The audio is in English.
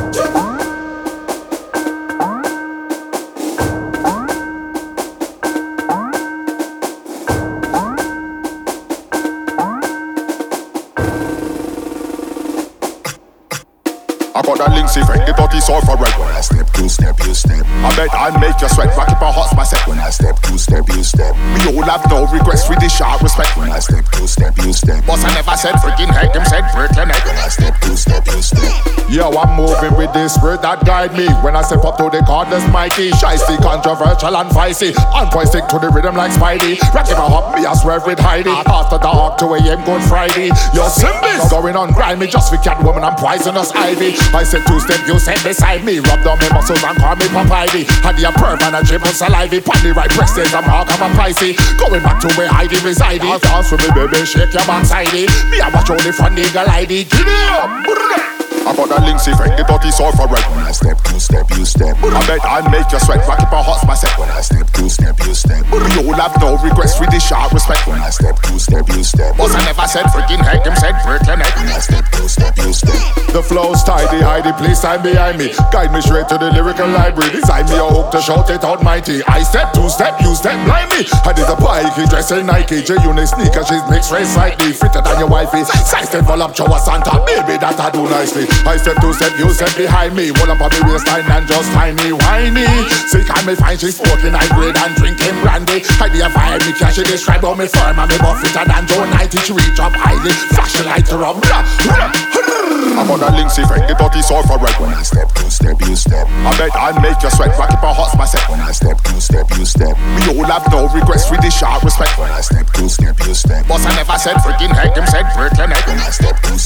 I got that links effect, the dirty soul for red. When I step, two step, you step. I bet I make you sweat, rock it my heart's my set. When I step, two step, you step. We all have no regrets with the sharp respect. When I step, two step, you step. Boss I never said freaking head, them said freaking head. When I step, two step, you step. Yo, I'm moving with the spirit that guide me. When I step up to the cordless mighty, shicey, controversial and feisty. On point stick to the rhythm like Spidey. Rock it my heart, me I swear with Heidi. After dark, 2 a.m. Good Friday. Yo, Simbi's going on grimy, just for cat woman and poisonous ivy. I said two step, you said beside me. Rub down my muscles and call me Popeye. Had the perv and a dribble saliva. Pan the right breast is a mark of a Pisces. Going back to where Heidi reside. Dance for me baby, shake your backside. Me I watch only from the eagle ID. Get it up! I got that links effect, the dirty soul for red. When I step, two step, you step. I bet I make you sweat, rock it my heart's my set. When I step, two step, you step. We all have no regrets with the sharp respect. When I step, two step, you step. Boss I never said freaking head, them said freaking head. When I step, two step, you step. The flow's tidy, Heidi, please stand behind me. Guide me straight to the lyrical library. Design me a hook to shout it out mighty. I step, two step, you step, blind me. I did a bike, he dressed in Nike. J-Unit sneaker, she's mixed race slightly. Fitter than your wifey. Size step, voluptuous Santa. Baby, that I do nicely. I step, two step, you step behind me. One up on the waistline and just tiny, whiny. See, can me find she's smoking high grade and drinking brandy. I be a vibe, me cash, she describe how me firm and me buff fitter than Joe 90. She reach up highly, flash the light to rub. I'm on a links effect, the dirty soul for red. When I step, two step, you step. I bet I make you sweat, rock it my heart's my set. When I step, two step, you step. We all have no regrets with the sharp respect. When I step, two step, you step. Boss I never said freaking head, them said freaking head. When I step, two